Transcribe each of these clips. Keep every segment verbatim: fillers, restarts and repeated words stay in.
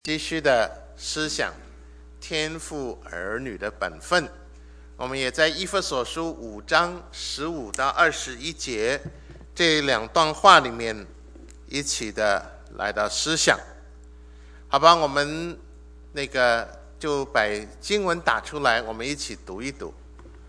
继续的思想天父儿女的本分，我们也在以弗所书五章十五到二十一节这两段话里面一起的来到思想。好吧，我们那个就把经文打出来，我们一起读一读。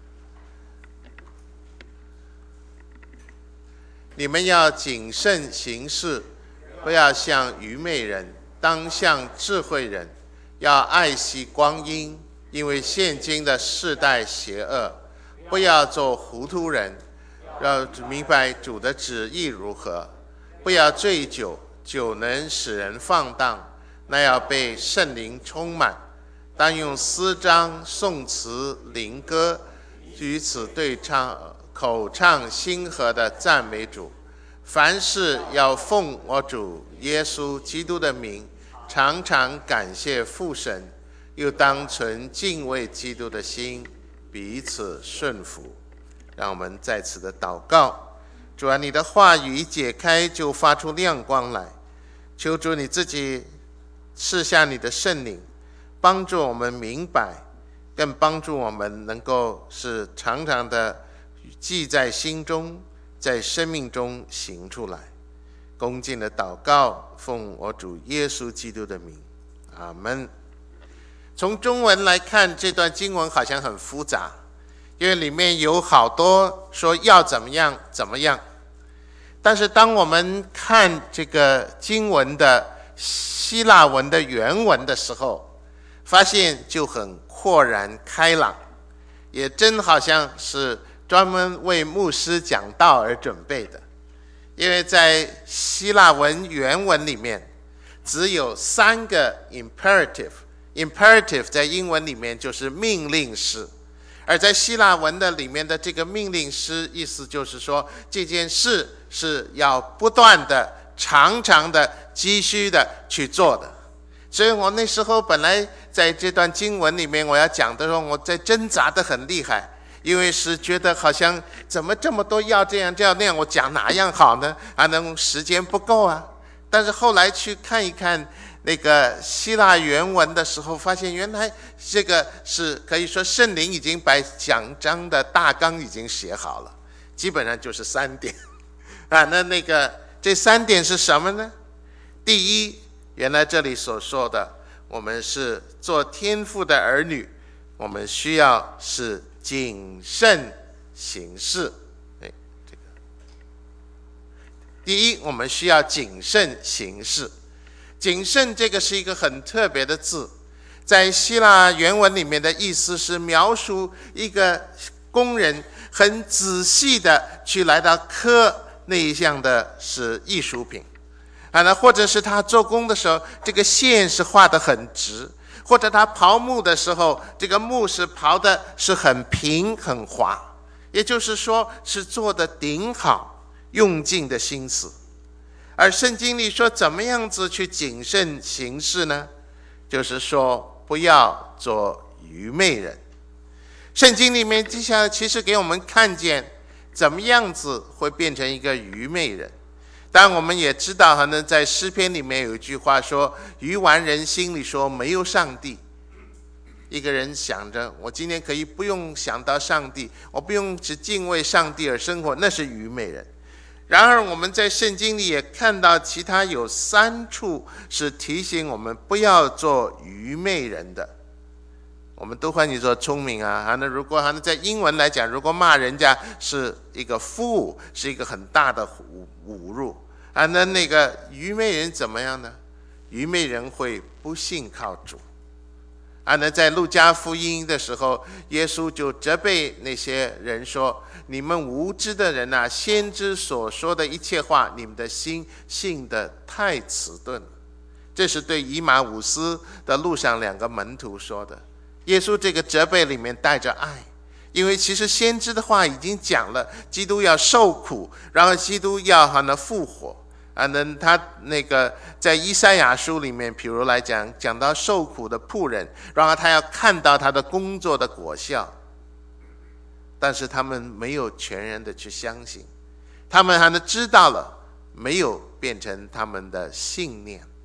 你们要谨慎行事，不要像愚昧人，当像智慧人，要爱惜光阴，因为现今的世代邪恶。不要做糊涂人，要明白主的旨意如何。不要醉酒，酒能使人放荡，那要被圣灵充满。当用诗章、颂词、灵歌与此对唱，口唱心和的赞美主。凡事要奉我主耶稣基督的名，常常感谢父神，又当存敬畏基督的心，彼此顺服。让我们在此的祷告。主啊，你的话语一解开就发出亮光来，求主你自己赐下你的圣灵，帮助我们明白，更帮助我们能够是常常的记在心中，在生命中行出来。恭敬的祷告，奉我主耶稣基督的名，阿们。从中文来看，这段经文好像很复杂，因为里面有好多说要怎么样怎么样。但是当我们看这个经文的希腊文的原文的时候，发现就很豁然开朗，也真好像是专门为牧师讲道而准备的。因为在希腊文原文里面只有三个 imperative， imperative 在英文里面就是命令式，而在希腊文的里面的这个命令式意思就是说这件事是要不断的常常的继续的去做的。所以我那时候本来在这段经文里面我要讲的时候，我在挣扎的很厉害，因为是觉得好像怎么这么多要这样这样那样，我讲哪样好呢？啊，能时间不够啊。但是后来去看一看那个希腊原文的时候，发现原来这个是可以说圣灵已经把讲章的大纲已经写好了，基本上就是三点啊。那那个这三点是什么呢？第一，原来这里所说的，我们是做天父的儿女，我们需要是谨慎行事。哎，这个第一，我们需要谨慎行事。谨慎这个是一个很特别的字，在希腊原文里面的意思是描述一个工人很仔细的去来到刻那一项的是艺术品啊，那或者是他做工的时候，这个线是画得很直，或者他刨木的时候，这个木是刨的是很平很滑，也就是说是做的顶好，用尽的心思。而圣经里说怎么样子去谨慎行事呢？就是说不要做愚昧人。圣经里面接下来其实给我们看见怎么样子会变成一个愚昧人。当然我们也知道，可能在诗篇里面有一句话说，愚顽人心里说没有上帝。一个人想着我今天可以不用想到上帝，我不用只敬畏上帝而生活，那是愚昧人。然而我们在圣经里也看到其他有三处是提醒我们不要做愚昧人的。我们都欢你做聪明啊，那如果在英文来讲，如果骂人家是一个 fool， 是一个很大的侮辱啊，那那个愚昧人怎么样呢？愚昧人会不信靠主啊。那在路加福音的时候，耶稣就责备那些人说，你们无知的人啊，先知所说的一切话，你们的心信得太迟钝了。这是对以马忤斯的路上两个门徒说的。耶稣这个责备里面带着爱，因为其实先知的话已经讲了，基督要受苦，然后基督要好像复活啊。那他那个在以赛亚书里面，比如来讲讲到受苦的仆人，然后他要看到他的工作的果效，但是他们没有全然的去相信，他们还能知道了，没有变成他们的信念，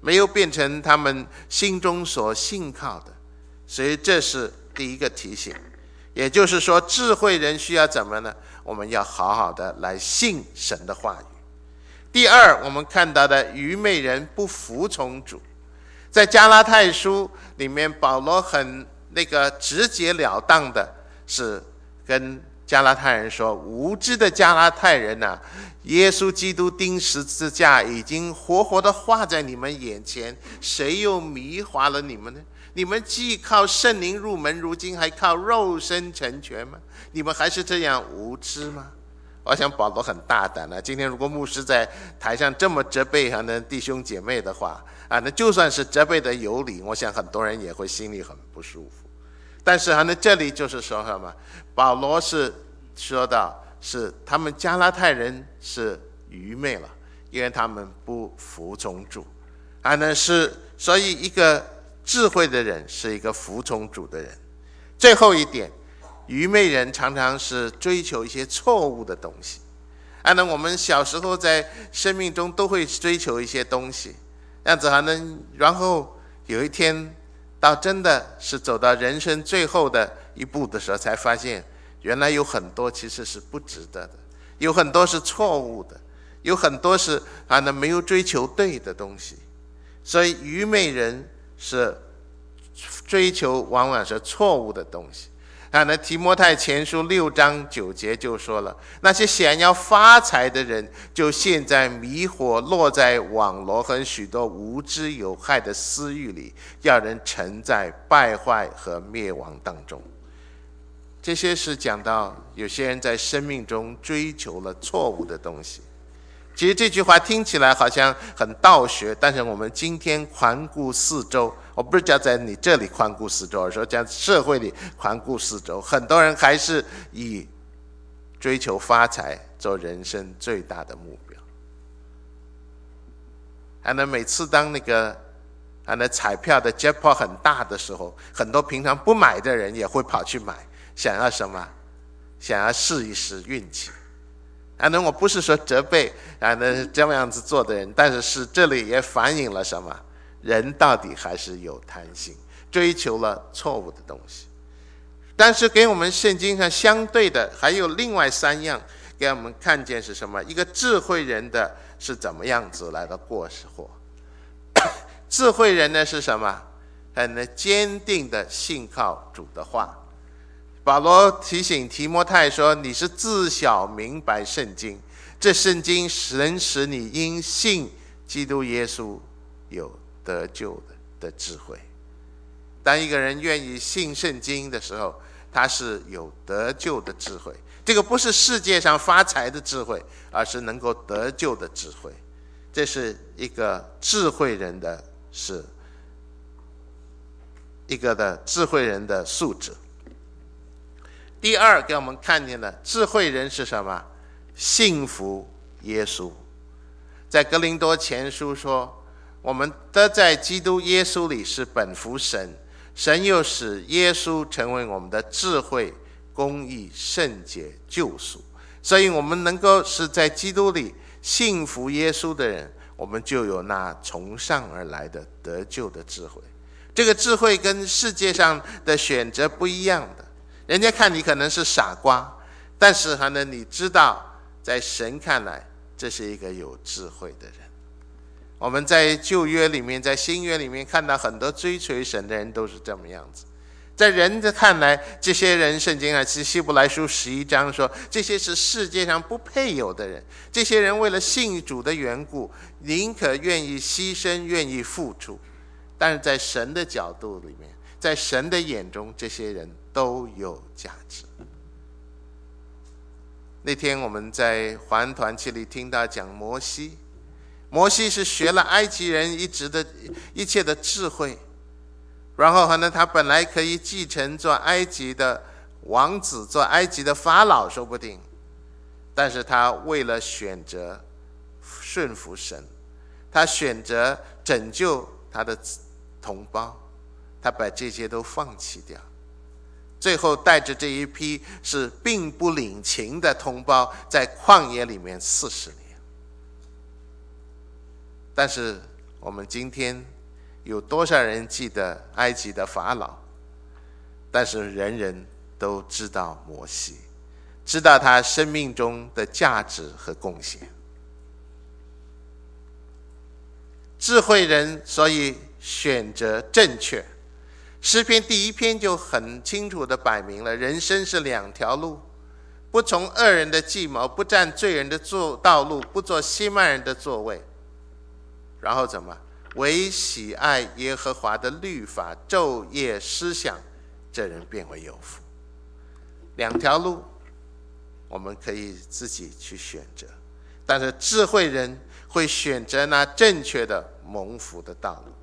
没有变成他们心中所信靠的。所以这是第一个提醒。也就是说，智慧人需要怎么呢？我们要好好的来信神的话语。第二，我们看到的愚昧人不服从主，在加拉太书里面，保罗很那个直截了当的是跟加拉太人说，无知的加拉太人啊，耶稣基督钉十字架已经活活的画在你们眼前，谁又迷惑了你们呢？你们既靠圣灵入门，如今还靠肉身成全吗？你们还是这样无知吗？我想保罗很大胆了、啊。今天如果牧师在台上这么责备他的弟兄姐妹的话啊，那就算是责备的有理，我想很多人也会心里很不舒服。但是啊，那这里就是说什么？保罗是说到是他们加拉太人是愚昧了，因为他们不服从主啊，那是所以一个智慧的人是一个服从主的人。最后一点，愚昧人常常是追求一些错误的东西。啊，那我们小时候在生命中都会追求一些东西，这样子还能，然后有一天到真的是走到人生最后的一步的时候，才发现原来有很多其实是不值得的，有很多是错误的，有很多是啊那没有追求对的东西。所以愚昧人是追求往往是错误的东西啊。那提摩太前书六章九节就说了，那些想要发财的人就陷在迷惑，落在网罗和许多无知有害的私欲里，要人沉在败坏和灭亡当中。这些是讲到有些人在生命中追求了错误的东西。其实这句话听起来好像很道学，但是我们今天环顾四周，我不是叫在你这里环顾四周，而是说在社会里环顾四周，很多人还是以追求发财做人生最大的目标。啊，那每次当那个啊那彩票的 jackpot 很大的时候，很多平常不买的人也会跑去买，想要什么？想要试一试运气。啊，那我不是说责备啊，那这样子做的人，但是是这里也反映了什么？人到底还是有贪心，追求了错误的东西。但是给我们圣经上相对的还有另外三样，给我们看见是什么？一个智慧人的是怎么样子来的过活？智慧人呢是什么？很坚定的信靠主的话。保罗提醒提摩太说，你是自小明白圣经，这圣经能使你因信基督耶稣有得救 的, 的智慧。当一个人愿意信圣经的时候，他是有得救的智慧。这个不是世界上发财的智慧，而是能够得救的智慧。这是一个智慧人的是一个的智慧人的素质。第二给我们看见的智慧人是什么？信服耶稣。在哥林多前书说，我们得在基督耶稣里是本乎神，神又使耶稣成为我们的智慧、公义、圣洁、救赎。所以我们能够是在基督里信服耶稣的人，我们就有那从上而来的得救的智慧。这个智慧跟世界上的选择不一样的，人家看你可能是傻瓜，但是呢，你知道在神看来这是一个有智慧的人。我们在旧约里面，在新约里面看到很多追随神的人都是这么样子。在人的看来，这些人圣经啊，希伯来书十一章说，这些是世界上不配有的人。这些人为了信主的缘故，宁可愿意牺牲，愿意付出。但是在神的角度里面，在神的眼中，这些人都有价值。那天我们在华人团契里听到讲摩西，摩西是学了埃及人一直的一切的智慧，然后呢，他本来可以继承做埃及的王子，做埃及的法老说不定，但是他为了选择顺服神，他选择拯救他的同胞，他把这些都放弃掉，最后带着这一批是并不领情的同胞在旷野里面四十年。但是我们今天有多少人记得埃及的法老？但是人人都知道摩西，知道他生命中的价值和贡献。智慧人所以选择正确。诗篇第一篇就很清楚地摆明了，人生是两条路，不从恶人的计谋，不占罪人的道路，不做欺慢人的座位。然后怎么？唯喜爱耶和华的律法，昼夜思想，这人便为有福。两条路我们可以自己去选择，但是智慧人会选择那正确的蒙福的道路。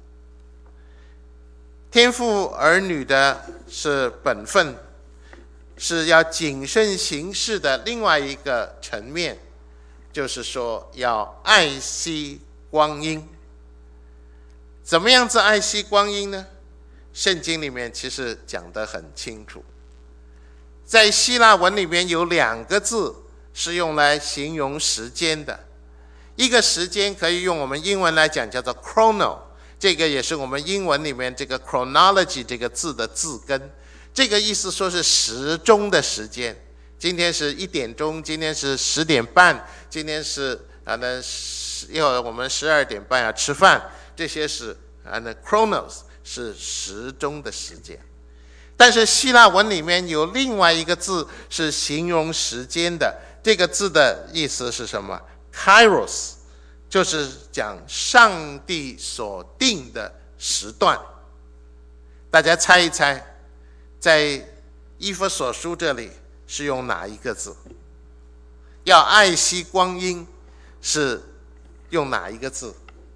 天父儿女的是本分，是要谨慎行事的另外一个层面，就是说要爱惜光阴。怎么样子爱惜光阴呢？圣经里面其实讲得很清楚。在希腊文里面有两个字是用来形容时间的，一个时间可以用我们英文来讲叫做 chrono， 这个也是我们英文里面这个 chronology 这个字的字根，这个意思说是时钟的时间。今天是一点钟，今天是十点半，今天是啊那一会儿我们十二点半要吃饭，这些是啊那 chronos 是时钟的时间。但是希腊文里面有另外一个字是形容时间的，这个字的意思是什么？ Kairos， 就是讲上帝所定的时段。大家猜一猜，在以弗所书这里是用哪一个字？要爱惜光阴是用哪一个字？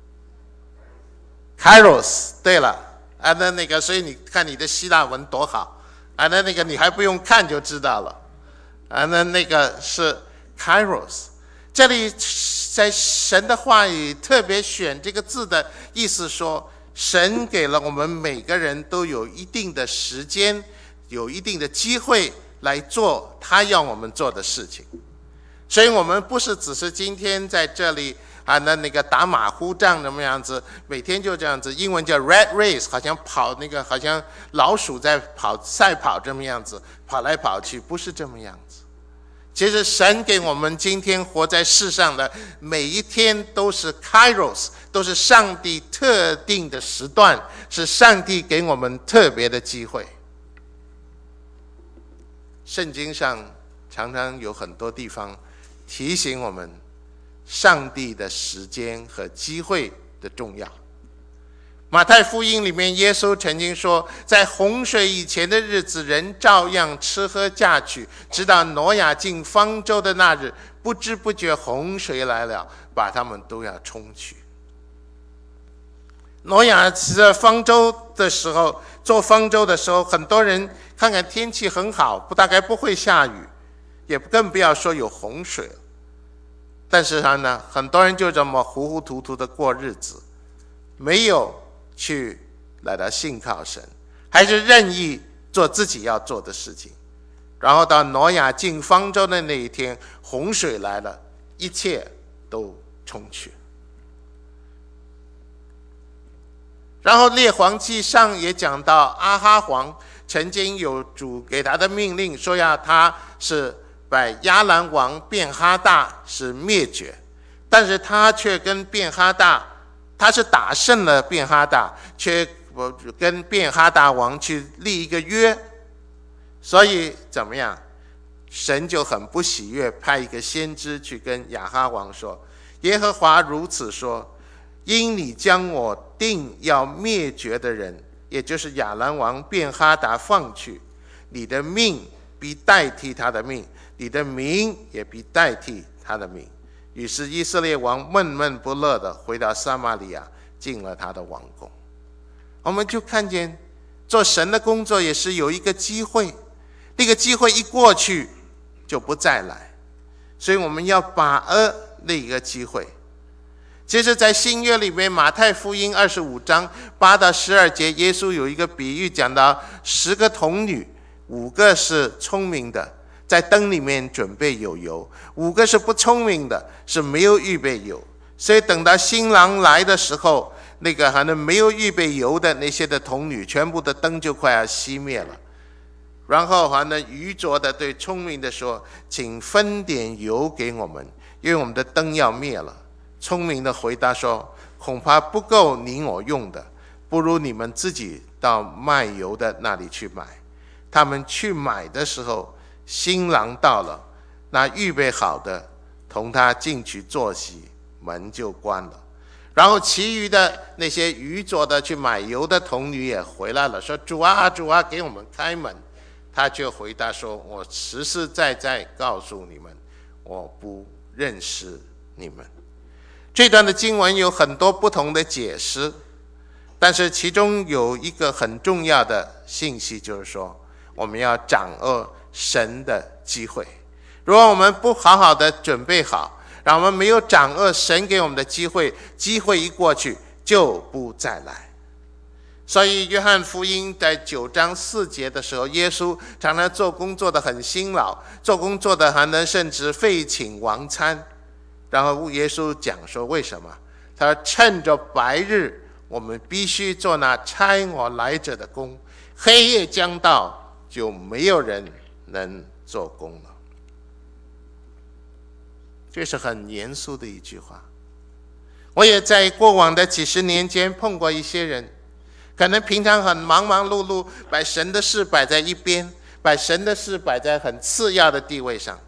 Kairos， 对了啊，那那个，所以你看你的希腊文多好啊，那那个你还不用看就知道了啊，那那个是 Kairos。这里在神的话语特别选这个字的意思说，神给了我们每个人都有一定的时间，有一定的机会来做他要我们做的事情。所以我们不是只是今天在这里啊，那那个打马虎仗怎么样子，每天就这样子，英文叫 rat race， 好像跑那个好像老鼠在跑赛跑这么样子，跑来跑去，不是这么样子。其实神给我们今天活在世上的每一天都是 Kairos， 都是上帝特定的时段，是上帝给我们特别的机会。圣经上常常有很多地方提醒我们上帝的时间和机会的重要。马太福音里面耶稣曾经说，在洪水以前的日子，人照样吃喝嫁娶，直到挪亚进方舟的那日，不知不觉洪水来了，把他们都要冲去。挪亚在方舟的时候，做方舟的时候，很多人看看天气很好，不大概不会下雨，也更不要说有洪水了。但是呢，很多人就这么糊糊涂涂的过日子，没有去来到信靠神，还是任意做自己要做的事情。然后到挪亚进方舟的那一天，洪水来了，一切都冲去。然后列王记上也讲到，阿哈王曾经有主给他的命令，说要他是把亚兰王便哈大是灭绝，但是他却跟便哈大，他是打胜了便哈大，却跟便哈大王去立一个约。所以怎么样？神就很不喜悦，派一个先知去跟亚哈王说，耶和华如此说，因你将我定要灭绝的人，也就是亚兰王便哈达放去，你的命必代替他的命，你的名也必代替他的名。于是以色列王闷闷不乐地回到撒玛利亚，进了他的王宫。我们就看见做神的工作也是有一个机会，那个机会一过去就不再来，所以我们要把握那个机会。其实在新约里面，马太福音二十五章八到十二节，耶稣有一个比喻，讲到十个童女，五个是聪明的，在灯里面准备有油，五个是不聪明的，是没有预备油。所以等到新郎来的时候， 那个还能没有预备油的那些的童女，全部的灯就快要熄灭了。然后还能愚拙的对聪明的说，请分点油给我们，因为我们的灯要灭了。聪明的回答说，恐怕不够你我用的，不如你们自己到卖油的那里去买。他们去买的时候，新郎到了，那预备好的同他进去坐席，门就关了。然后其余的那些愚拙的去买油的童女也回来了，说，主啊主啊，给我们开门。他就回答说，我实实在在告诉你们，我不认识你们。这段的经文有很多不同的解释，但是其中有一个很重要的信息，就是说我们要掌握神的机会。如果我们不好好的准备好，让我们没有掌握神给我们的机会，机会一过去就不再来。所以约翰福音在九章四节的时候，耶稣常常做工做得很辛劳，做工做得还能甚至废寝忘餐。然后耶稣讲说，为什么？他说，趁着白日，我们必须做那差我来者的工，黑夜将到，就没有人能做工了。这是很严肃的一句话。我也在过往的几十年间碰过一些人，可能平常很忙忙碌碌，把神的事摆在一边，把神的事摆在很次要的地位上，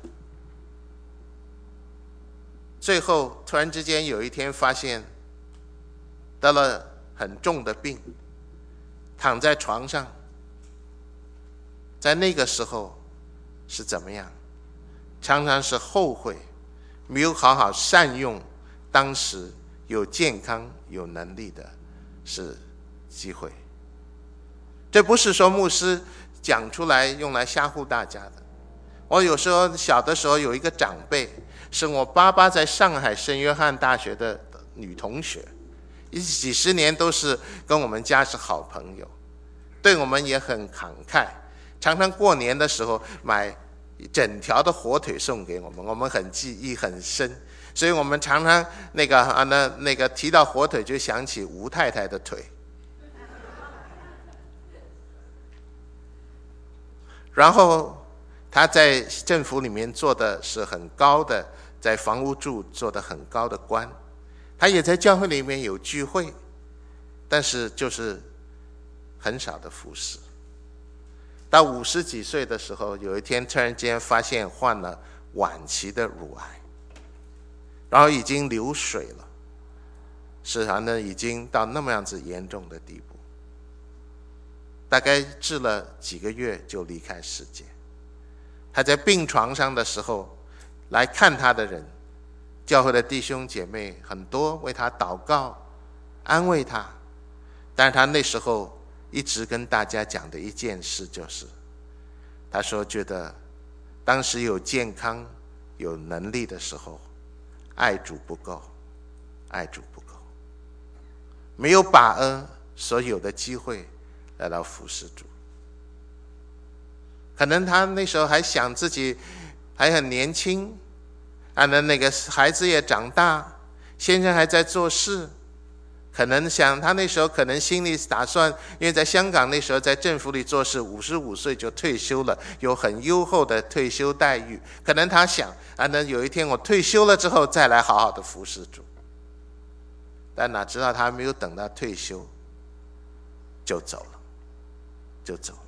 最后突然之间有一天发现得了很重的病，躺在床上。在那个时候是怎么样？常常是后悔没有好好善用当时有健康有能力的是机会。这不是说牧师讲出来用来吓唬大家的。我有时候小的时候有一个长辈，是我爸爸在上海圣约翰大学的女同学，几十年都是跟我们家是好朋友，对我们也很慷慨，常常过年的时候买整条的火腿送给我们，我们很记忆很深，所以我们常常那个啊那那个提到火腿就想起吴太太的腿。然后他在政府里面做的是很高的，在房屋处做的很高的官，他也在教会里面有聚会，但是就是很少的服侍。到五十几岁的时候，有一天突然间发现患了晚期的乳癌，然后已经流水了，使他呢已经到那么样子严重的地步，大概治了几个月就离开世界。他在病床上的时候，来看他的人，教会的弟兄姐妹很多为他祷告安慰他，但是他那时候一直跟大家讲的一件事就是，他说觉得当时有健康有能力的时候，爱主不够，爱主不够，没有把握所有的机会来到服侍主。可能他那时候还想自己还很年轻，啊，那那个孩子也长大，先生还在做事，可能想他那时候可能心里打算，因为在香港那时候在政府里做事，五十五岁就退休了，有很优厚的退休待遇，可能他想啊，那有一天我退休了之后再来好好的服侍主。但哪知道他没有等到退休就走了，就走了。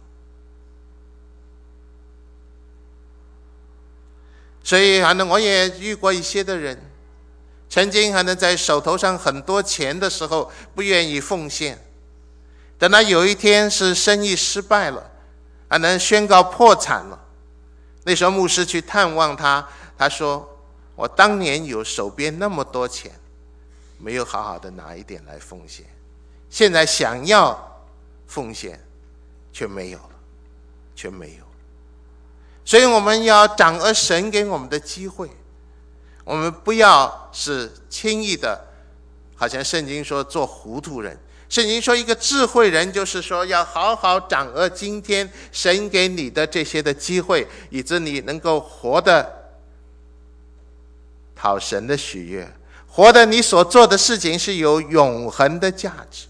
所以可能我也遇过一些的人，曾经还能在手头上很多钱的时候不愿意奉献，等到有一天是生意失败了，还能宣告破产了，那时候牧师去探望他，他说我当年有手边那么多钱，没有好好的拿一点来奉献，现在想要奉献却没有了，却没有了。所以我们要掌握神给我们的机会，我们不要是轻易的，好像圣经说做糊涂人。圣经说一个智慧人就是说要好好掌握今天神给你的这些的机会，以致你能够活得讨神的喜悦，活活的你所做的事情是有永恒的价值。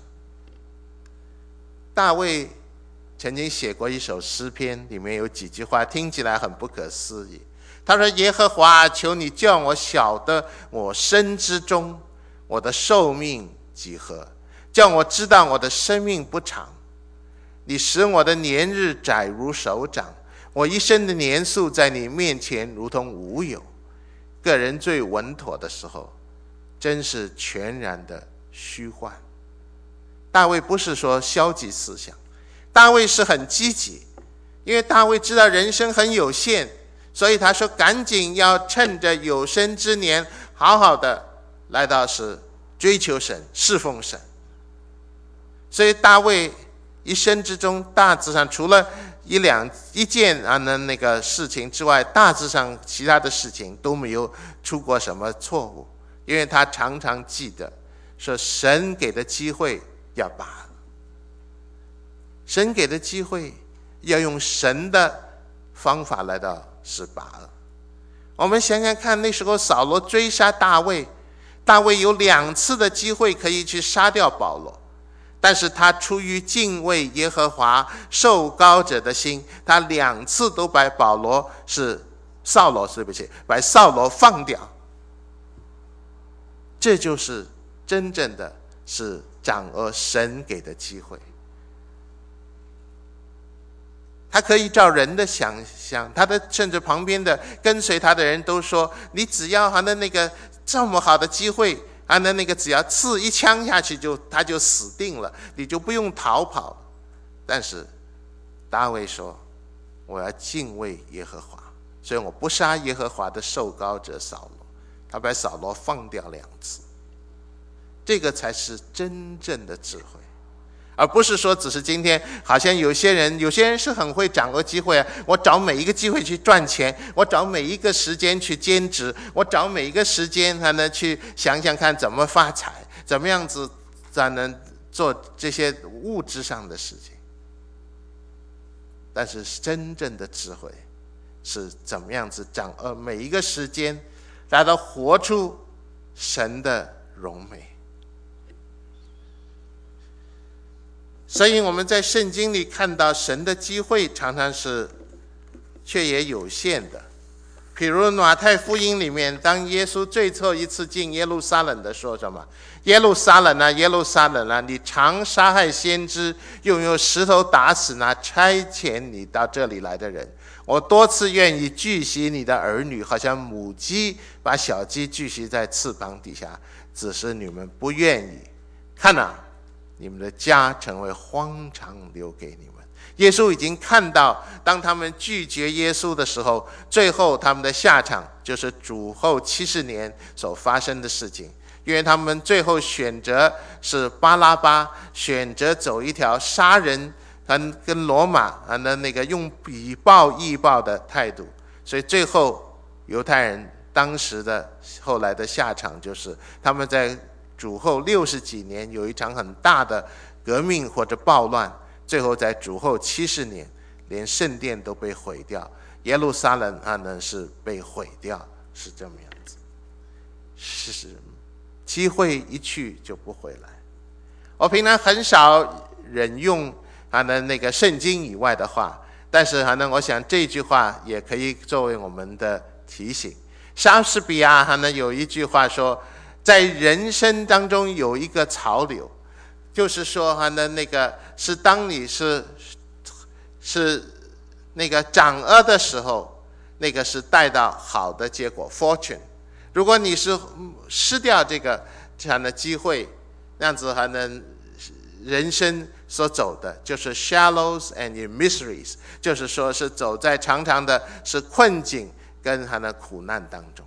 大卫曾经写过一首诗篇，里面有几句话听起来很不可思议。他说：耶和华，求你叫我晓得我身之中我的寿命几何，叫我知道我的生命不长。你使我的年日窄如手掌，我一生的年数在你面前如同无有。个人最稳妥的时候，真是全然的虚幻。大卫不是说消极思想，大卫是很积极，因为大卫知道人生很有限，所以他说赶紧要趁着有生之年好好的来到是追求神，侍奉神。所以大卫一生之中大致上除了一两一件啊那个事情之外，大致上其他的事情都没有出过什么错误，因为他常常记得说神给的机会要把握，神给的机会要用神的方法来到是把握。我们想想看，那时候扫罗追杀大卫，大卫有两次的机会可以去杀掉保罗，但是他出于敬畏耶和华受膏者的心，他两次都把保罗是扫罗对不起把扫罗放掉。这就是真正的是掌握神给的机会。他可以照人的想象，他的甚至旁边的跟随他的人都说，你只要他的那个这么好的机会，他的那个只要刺一枪下去就他就死定了，你就不用逃跑了。但是大卫说，我要敬畏耶和华，所以我不杀耶和华的受膏者扫罗，他把扫罗放掉两次。这个才是真正的智慧，而不是说只是今天好像有些人有些人是很会掌握机会啊，我找每一个机会去赚钱，我找每一个时间去兼职，我找每一个时间才能去想想看怎么发财，怎么样子才能做这些物质上的事情。但是真正的智慧是怎么样子掌握每一个时间，来到活出神的荣美。所以我们在圣经里看到神的机会常常是却也有限的。比如马太福音里面，当耶稣最后一次进耶路撒冷的说什么？耶路撒冷啊，耶路撒冷啊，你常杀害先知，又用石头打死那差遣你到这里来的人。我多次愿意聚集你的儿女，好像母鸡把小鸡聚集在翅膀底下，只是你们不愿意。看啊，你们的家成为荒场，留给你们。耶稣已经看到，当他们拒绝耶稣的时候，最后他们的下场就是主后七十年所发生的事情。因为他们最后选择是巴拉巴，选择走一条杀人跟跟罗马的那个用以暴易暴的态度，所以最后犹太人当时的后来的下场就是他们在主后六十几年有一场很大的革命或者暴乱，最后在主后七十年连圣殿都被毁掉，耶路撒冷啊呢是被毁掉，是这么样子。是机会一去就不回来。我平常很少引用啊呢那个圣经以外的话，但是啊呢我想这句话也可以作为我们的提醒。莎士比亚啊呢有一句话说，在人生当中有一个潮流，就是说哈呢那个是当你是是那个掌握的时候，那个是带到好的结果 fortune。如果你是失掉这个这样的机会，那样子还能人生所走的就是 shallows and miseries， 就是说是走在长长的是困境跟他的苦难当中。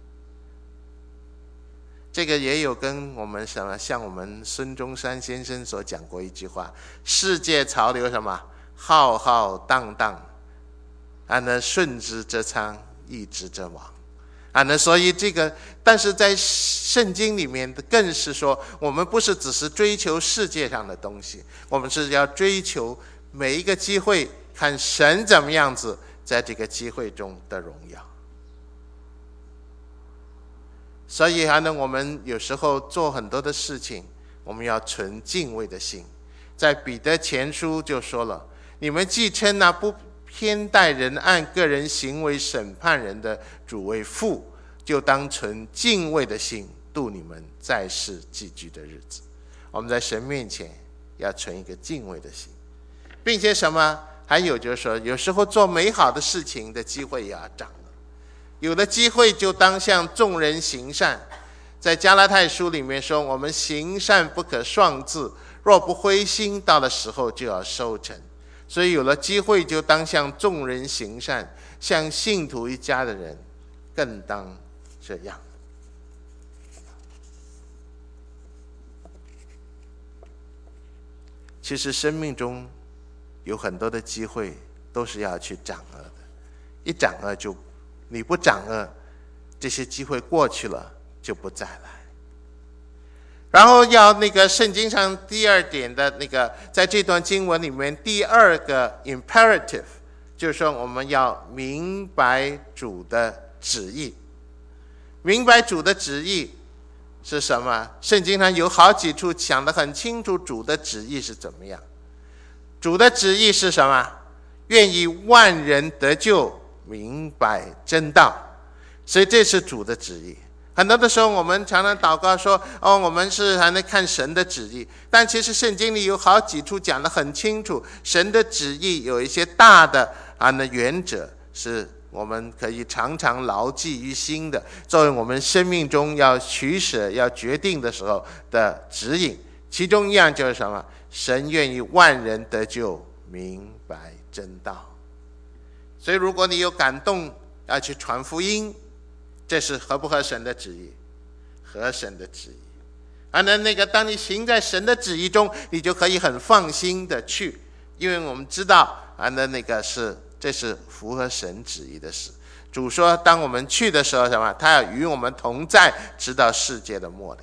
这个也有跟我们什么，像我们孙中山先生所讲过一句话：世界潮流什么浩浩荡荡，啊呢顺之则昌，逆之则亡。啊，那所以这个，但是在圣经里面更是说，我们不是只是追求世界上的东西，我们是要追求每一个机会，看神怎么样子在这个机会中的荣耀。 所以还能我们有时候做很多的事情，我们要存敬畏的心。在彼得前书就说了，你们既称那不偏待人按个人行为审判人的主为父，就当存敬畏的心度你们在世寄居的日子。我们在神面前要存一个敬畏的心，并且什么？还有就是说，有时候做美好的事情的机会也要掌握，有了机会就当向众人行善。在加拉太书里面说，我们行善不可丧志，若不灰心，到了时候就要收成。所以有了机会就当向众人行善，像信徒一家的人更当这样。其实生命中有很多的机会都是要去掌握的，一掌握就你不掌握，这些机会过去了就不再来。然后要那个圣经上第二点的那个，在这段经文里面第二个 imperative， 就是说我们要明白主的旨意。明白主的旨意是什么？圣经上有好几处讲得很清楚，主的旨意是怎么样。主的旨意是什么？愿意万人得救，明白真道。所以这是主的旨意。很多的时候我们常常祷告说，哦，我们是还能看神的旨意，但其实圣经里有好几处讲得很清楚，神的旨意有一些大的啊的原则是我们可以常常牢记于心的，作为我们生命中要取舍要决定的时候的指引。其中一样就是什么？神愿意万人得救，明白真道。所以如果你有感动要去传福音，这是合不合神的旨意？合神的旨意。而呢，那个当你行在神的旨意中，你就可以很放心的去，因为我们知道啊，那那个是这是符合神旨意的事。主说，当我们去的时候，什么？他要与我们同在，直到世界的末了。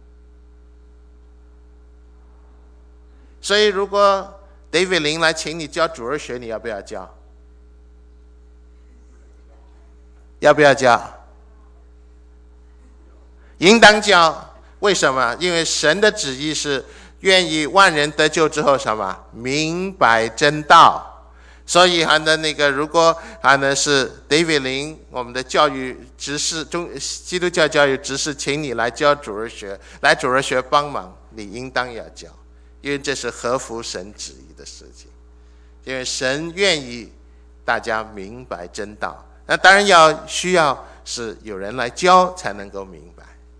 所以，如果 David 林来请你教主日学，你要不要教？要不要教？应当教。为什么？因为神的旨意是愿意万人得救之后什么？明白真道。所以还的那个，如果还呢是 David 林，我们的教育执事中基督教教育执事，请你来教主日学，来主日学帮忙，你应当要教，因为这是合乎神旨意的事情。因为神愿意大家明白真道，那当然要需要是有人来教才能够明白。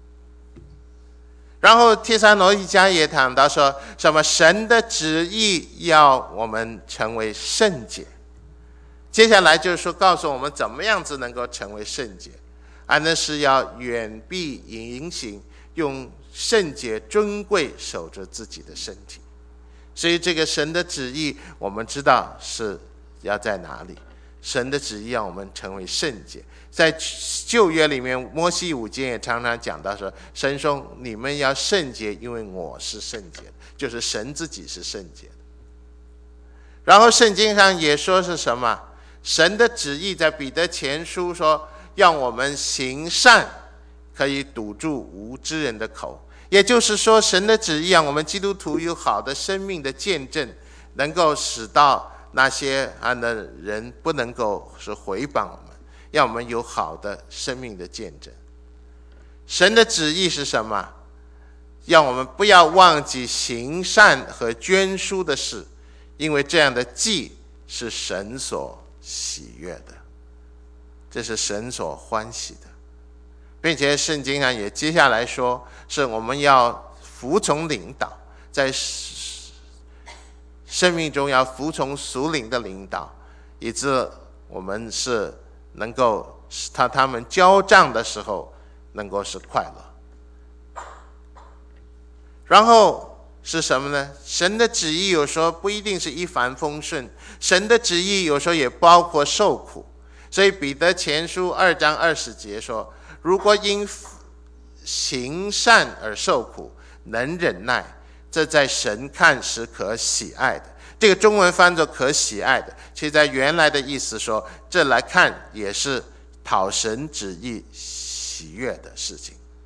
然后帖撒罗尼迦也谈到说什么？神的旨意要我们成为圣洁。接下来就是说告诉我们怎么样子能够成为圣洁，而那是要远避淫行，用圣洁尊贵守着自己的身体。所以这个神的旨意我们知道是要在哪里？神的旨意让我们成为圣洁。在旧约里面，摩西五经也常常讲到说，神说你们要圣洁，因为我是圣洁的，就是神自己是圣洁的。然后圣经上也说是什么？神的旨意在彼得前书说，让我们行善，可以堵住无知人的口。也就是说，神的旨意让我们基督徒有好的生命的见证，能够使到那些啊的人不能够是毁谤我们，让我们有好的生命的见证。神的旨意是什么？让我们不要忘记行善和捐书的事，因为这样的祭是神所喜悦的，这是神所欢喜的。并且圣经上也接下来说，是我们要服从领导，在生命中要服从属灵的领导，以致我们是能够他他们交账的时候能够是快乐。然后是什么呢？神的旨意有时候不一定是一帆风顺，神的旨意有时候也包括受苦。所以彼得前书二章二十节说，如果因行善而受苦，能忍耐，这在神看是可喜爱的。这个中文翻作可喜爱的，其实在原来的意思说，这来看也是讨神旨意喜悦的事情。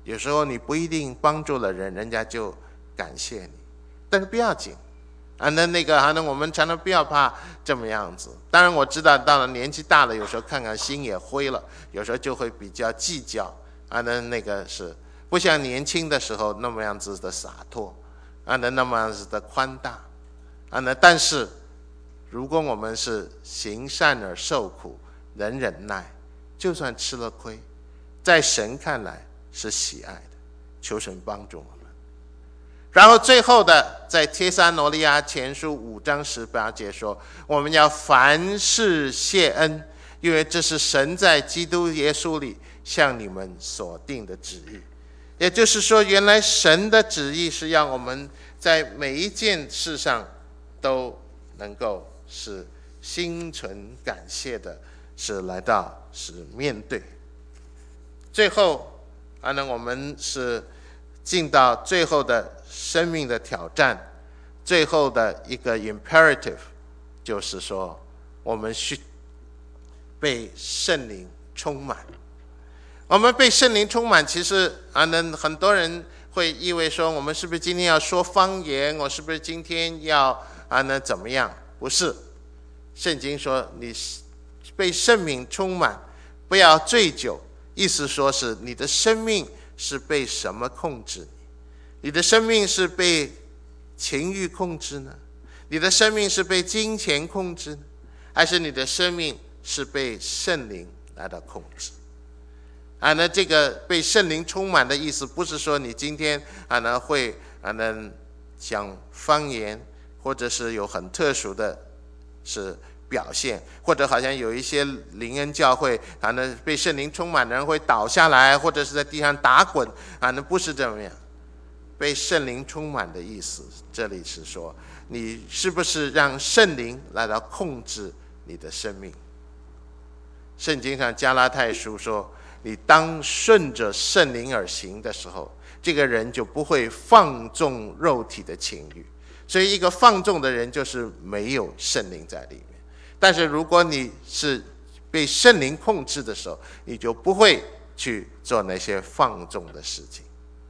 有时候你不一定帮助了人，人家就感谢你，但是不要紧啊。那那个，反正我们常常不要怕这么样子。当然我知道，到了年纪大了，有时候看看心也灰了，有时候就会比较计较啊。那那个是不像年轻的时候那么样子的洒脱啊，那那么样子的宽大啊。那但是，如果我们是行善而受苦，能忍耐，就算吃了亏，在神看来是喜爱的。求神帮助我们。然后最后的，在帖撒罗尼迦前书五章十八节说，我们要凡事谢恩，因为这是神在基督耶稣里向你们所定的旨意。也就是说，原来神的旨意是让我们在每一件事上都能够是心存感谢的，是来到是面对。最后啊，那我们是进到最后的生命的挑战，最后的一个 imperative， 就是说我们需被圣灵充满。我们被圣灵充满，其实啊，那很多人会以为说，我们是不是今天要说方言？我是不是今天要啊那怎么样？不是，圣经说你被圣灵充满，不要醉酒，意思说是你的生命是被什么控制你？你的生命是被情欲控制呢？你的生命是被金钱控制呢？还是你的生命是被圣灵来到控制？啊，那这个被圣灵充满的意思，不是说你今天啊呢会啊能讲方言，或者是有很特殊的是表现，或者好像有一些灵恩教会啊呢被圣灵充满的人会倒下来，或者是在地上打滚啊，那不是这么样。被圣灵充满的意思，这里是说你是不是让圣灵来到控制你的生命。圣经上加拉太书说，你当顺着圣灵而行的时候，这个人就不会放纵肉体的情欲。所以一个放纵的人就是没有圣灵在里面。但是如果你是被圣灵控制的时候，你就不会去做那些放纵的事情。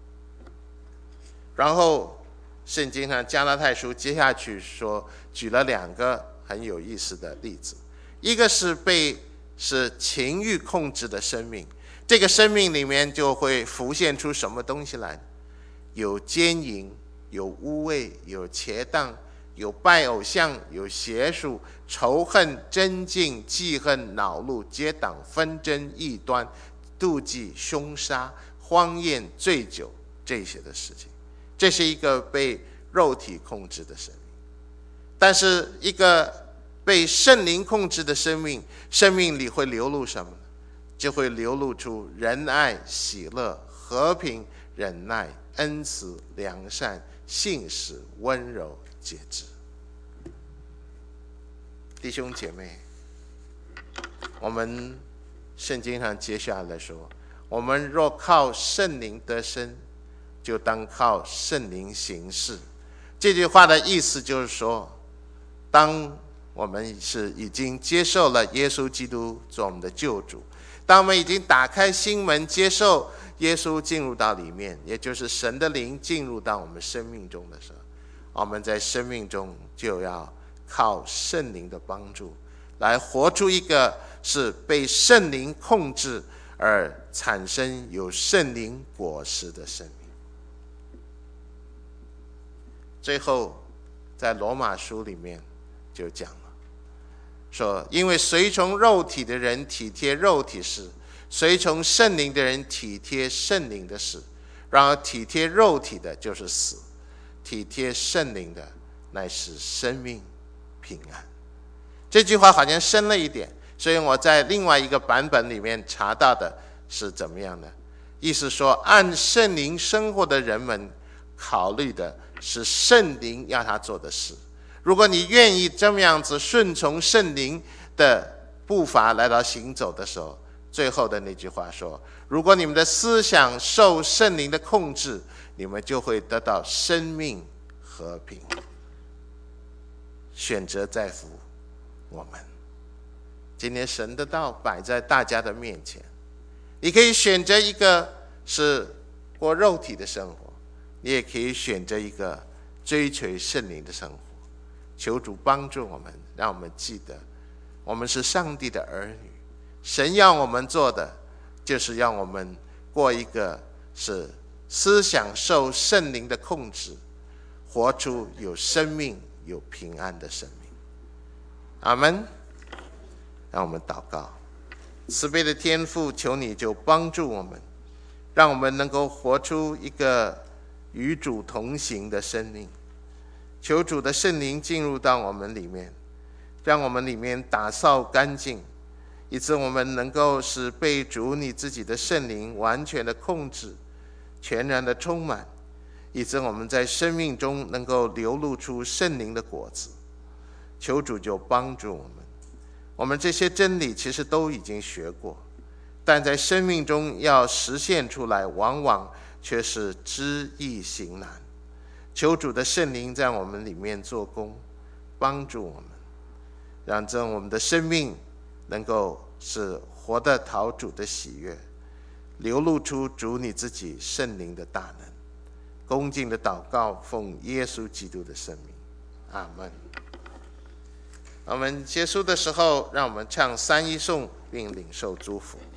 然后圣经上加拉太书接下去说，举了两个很有意思的例子。一个是被是情欲控制的生命，这个生命里面就会浮现出什么东西来？有奸淫，有污秽，有邪荡，有拜偶像，有邪术，仇恨、争竞、记恨、恼怒、结党、纷争、异端、妒忌、凶杀、荒宴、醉酒，这些的事情。这是一个被肉体控制的生命。但是一个被圣灵控制的生命，生命里会流露什么呢？就会流露出仁爱、喜乐、和平、忍耐、恩慈、良善、信实、温柔、节制。弟兄姐妹，我们圣经上接下来说，我们若靠圣灵得生，就当靠圣灵行事。这句话的意思就是说，当我们是已经接受了耶稣基督做我们的救主，当我们已经打开心门接受耶稣进入到里面，也就是神的灵进入到我们生命中的时候，我们在生命中就要靠圣灵的帮助，来活出一个是被圣灵控制而产生有圣灵果实的生命。最后在罗马书里面就讲了，说因为随从肉体的人体贴肉体事，随从圣灵的人体贴圣灵的事。然而体贴肉体的就是死，体贴圣灵的乃是生命平安。这句话好像深了一点，所以我在另外一个版本里面查到的是怎么样的意思，说按圣灵生活的人们考虑的是圣灵要他做的事。如果你愿意这么样子顺从圣灵的步伐来到行走的时候，最后的那句话说，如果你们的思想受圣灵的控制，你们就会得到生命和平。选择在乎我们。今天神的道摆在大家的面前，你可以选择一个是过肉体的生活，你也可以选择一个追随圣灵的生活。求主帮助我们，让我们记得我们是上帝的儿女，神要我们做的就是让我们过一个是思想受圣灵的控制，活出有生命有平安的生命。阿们。让我们祷告。慈悲的天父，求你就帮助我们，让我们能够活出一个与主同行的生命。求主的圣灵进入到我们里面，让我们里面打扫干净，以致我们能够使被主你自己的圣灵完全的控制，全然的充满，以致我们在生命中能够流露出圣灵的果子。求主就帮助我们。我们这些真理其实都已经学过，但在生命中要实现出来，往往却是知易行难。求主的圣灵在我们里面做工，帮助我们，让这我们的生命能够是活得讨主的喜悦，流露出主你自己圣灵的大能。恭敬的祷告，奉耶稣基督的圣名，阿们。我们结束的时候，让我们唱三一颂并领受祝福。